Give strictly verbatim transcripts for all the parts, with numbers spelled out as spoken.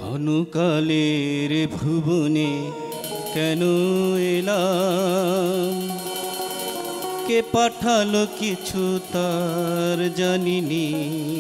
ক্ষণকালের ভুবনে কেন এলাম, কে পাঠালো কিছু তার জানিনি।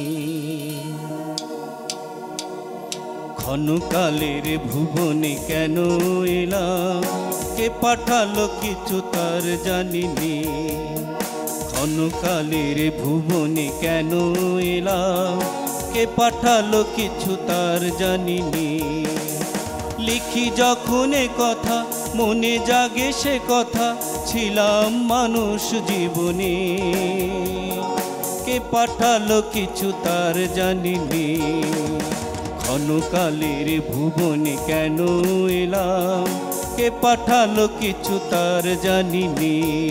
ক্ষণকালের ভুবনে কেন এলাম, কে পাঠালো কিছু তার জানিনি। ক্ষণকালের ভুবনে কেন এলাম, কে পাঠালো কিছু তার জানিনি। লিখি যখন এ কথা মনে জাগে সে কথা, ছিলাম মানুষ জীবনে, কে পাঠালো কিছু তার জানিনি। ক্ষণকালের ভুবনে কেন এলাম, কে পাঠালো কিছু তার জানিনি।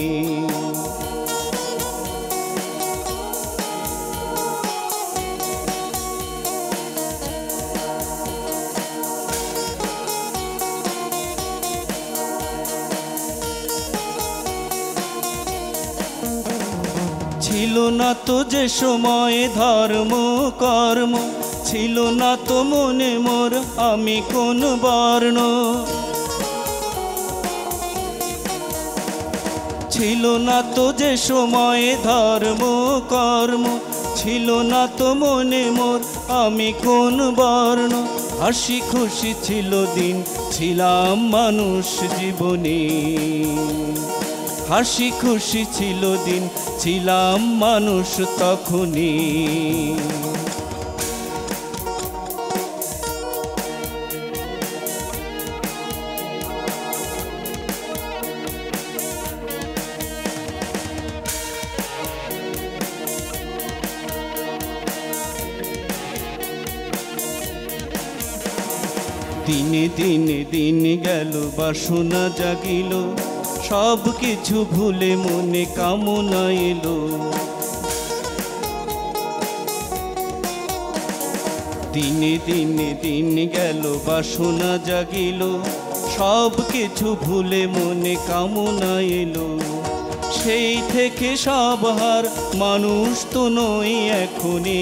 ছিল না তো যে সময়ে ধর্ম কর্ম, ছিল না তো মনে মোর আমি কোন বর্ণ। ছিল না তো যে সময়ে ধর্ম কর্ম, ছিল না তো মনে মোর আমি কোন বর্ণ। হাসি খুশি ছিল দিন, ছিলাম মানুষ জীবনে। হাসি খুশি ছিল দিন, ছিলাম মানুষ তখনই। দিনে দিনে দিন গেল, বাসনা জাগিল, সব কিছু ভুলে মনে কামনা এলো। দিনে দিনে দিন গেল, বাসনা জাগিল, সব কিছু ভুলে মনে কামনা এলো। সেই থেকে সব হার, মানুষ তো নই এখনে,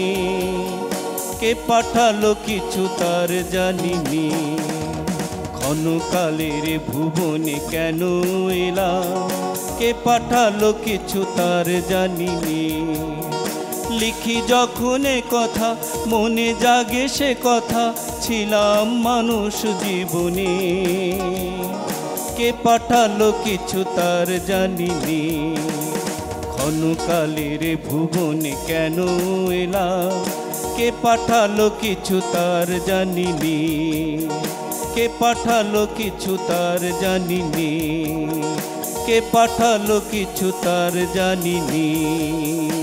কে পাঠালো কিছু তার জানিনি। ক্ষণকালের ভুবনে কেন এলাম, কে পাঠালো কিছু তার জানিনি। লিখি যখন এ কথা মনে জাগে সে কথা, ছিলাম মানুষ জীবনে, কে পাঠালো কিছু তার জানিনি। ক্ষণকালের ভুবনে কেন এলাম, কে পাঠালো কিছু তার জানিনি। কে পাঠালো কিছু তার জানিনি, কে পাঠালো কিছু তার জানিনি।